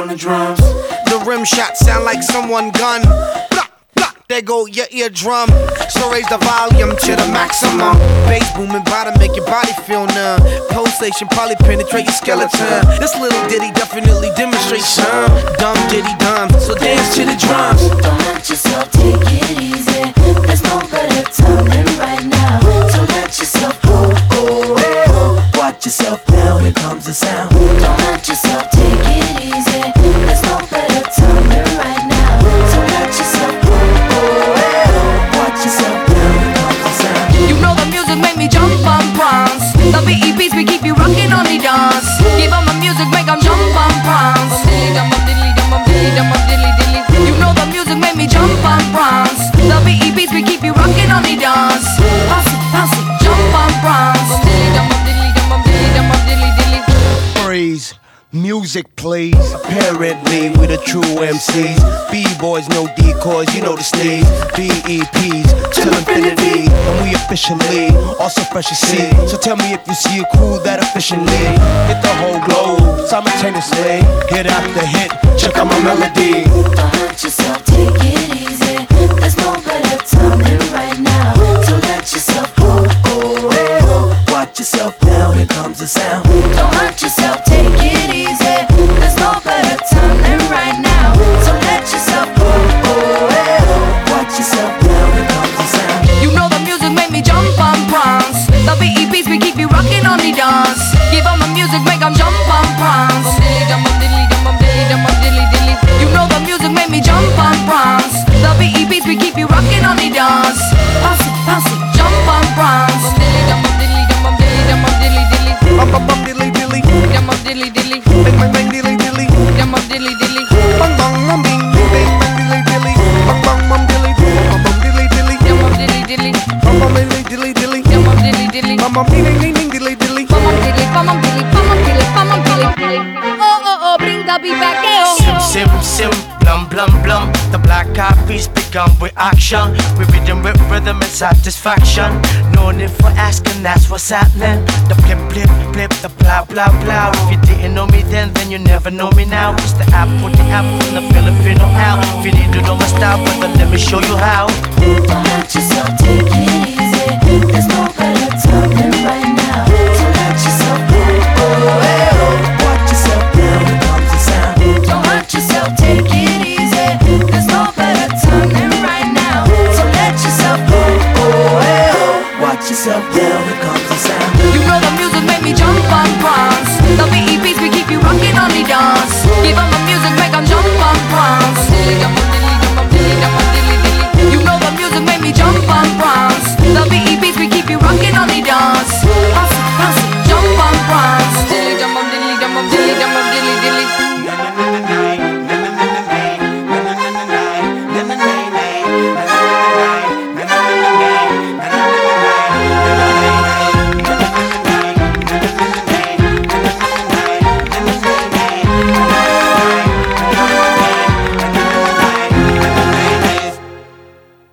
the drums. The rim shot sound like someone gun. Block, block, there go your eardrum. So raise the volume to the maximum. Bass booming bottom make your body feel numb. Pulsation probably penetrate your skeleton. This little ditty definitely demonstrates some dumb ditty dumb. So dance to the drums. Don't let yourself take it easy. There's no better time than right now. So let yourself go, go, go. Watch yourself now, here comes the sound. Don't let yourself take it easy. There's no better time than right now. So let yourself go, go, go. Watch yourself now, here comes the sound. You know the music make me jump and prance. The BEPs we keep you rocking on the dance. Give 'em the music, make 'em jump and prance. You know the music make me jump and prance. The BEPs we keep you rocking on the dance. Bounce it, bounce it, jump and prance. Praise. Music plays. Apparently we the true MCs. B-boys, no decoys, you know the stage. BEPs till infinity, and we officially also fresh as see. So tell me if you see a crew that efficiently hit the whole globe simultaneously. Hit after hit, check out my melody. Don't let yourself take it easy. There's no better time than right now. So let yourself go, go, go. Watch yourself now, here comes the sound. Don't let yourself take it easy. There's no better time than right now. So let yourself go, go, go. Watch yourself now, here comes the sound. You know the music make me jump and prance. The BEPs we keep you rocking on the dance. Give 'em the music, make 'em jump and prance. You know the music make me jump and prance. The BEPs we keep you rocking on the dance. Bounce it, bounce it, jump and prance. Bum bum bum dilly dilly, bang bang bang dilly dilly, bang bang bum bing, bang bang dilly dilly, bang bang bum dilly dilly, bum bum dilly dilly, bum bum dilly dilly dilly, bum bum ding ding ding dilly dilly. Oh, bring the beat back, Sim, sim, sim, blum, blum, blum. The black eyed peas begun with action. We rhythm with rhythm and satisfaction. No need for asking, that's what's happening. The blip, blip, blip, the blah, blah, blah. If you didn't know me then you never know me now. It's the apple from the Filipino out. If you need to know my style, brother, let me show you how. Don't let yourself take it easy. There's no better time than right